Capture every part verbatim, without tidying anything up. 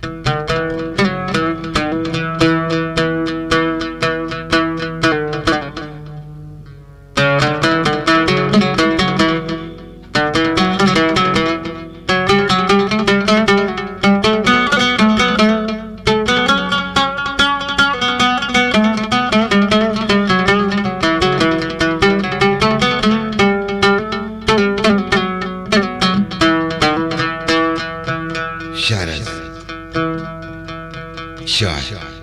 شعر از شاعر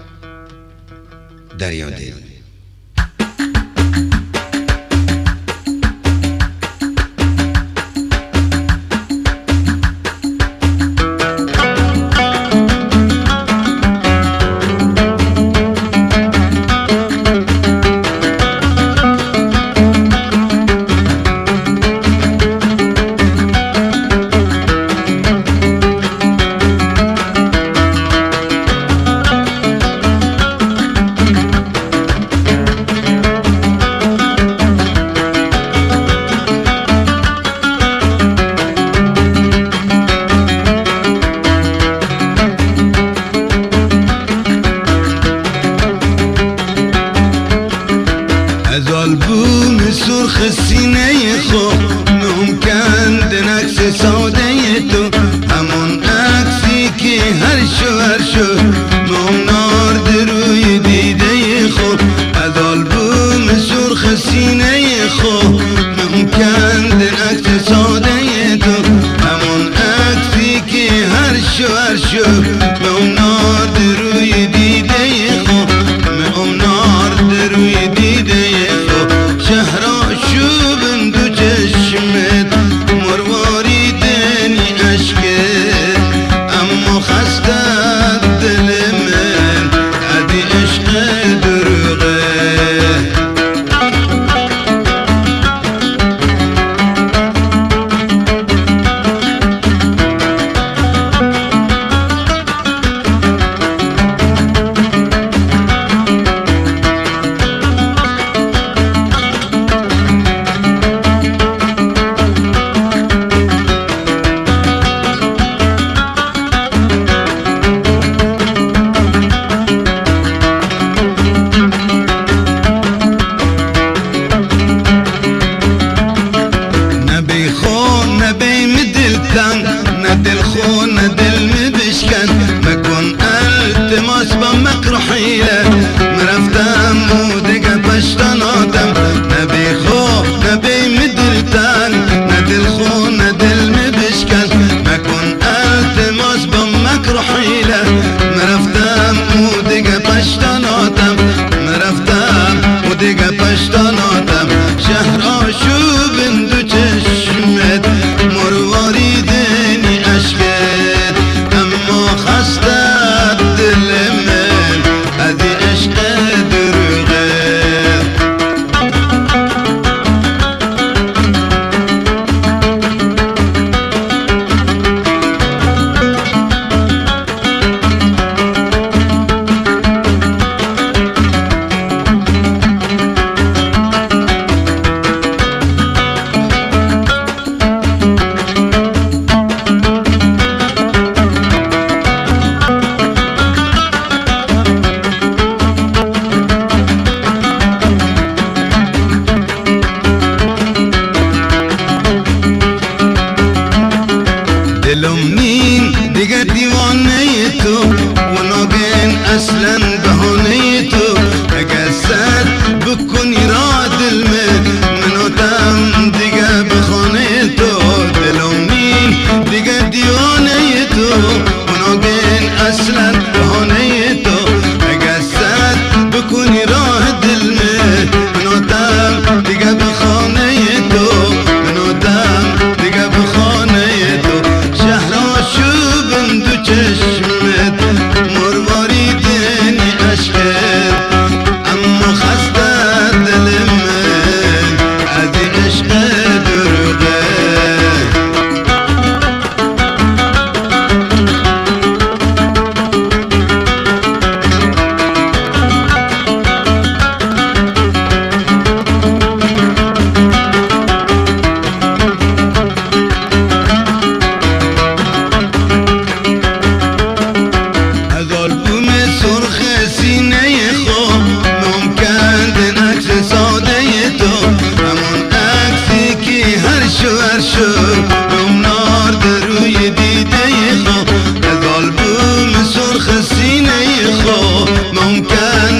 دریا دل. آلبوم سرخ سینه خو ممکن دن عکس ساده تو، همون عکسی که هر شو هر شو مونار دروی دیده خو. از آلبوم سرخ سینه خو ممکن دن عکس ساده تو، همون عکسی که هر شو هر شو مونار دروی دیده خو، مونار دروی دیده شهرا شو بندو چشمت مرواری دنی عشقت، اما خسته دل من عدی عشق دروغه. نه دل خو نه دل می بشکن، مکن التماس با مکر حیله، مرفتم و دیگه پشتناتم. نه بی خو نه بی می دلتن، نه دل خو نه دل می بشکن، مکن التماس با مکر حیله، مرفتم و دیگه پشتناتم، مرفتم و دیگه پشتناتم. شهرا شو بندو چشمت مرواری دنی عشقت، اما خسته دل من عدی عشق دروغه. دلمین دیگه دیوانه تو و ناگهان اصلا بهانه تو، اگه سر بکنی را دل من مناتم دیگه بخانه تو. دلمین دیگه دیوانه تو و ناگهان اصلا بهانه تو، اگه سر بکنی را دل من مناتم دیگه بخانه تو، مناتم دیگه بخانه تو. شو بندو چشمت مرواری دنی عشقت،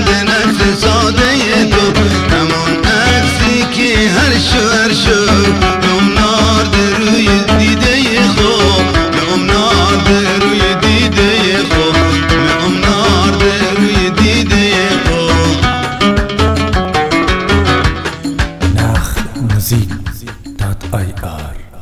عندنا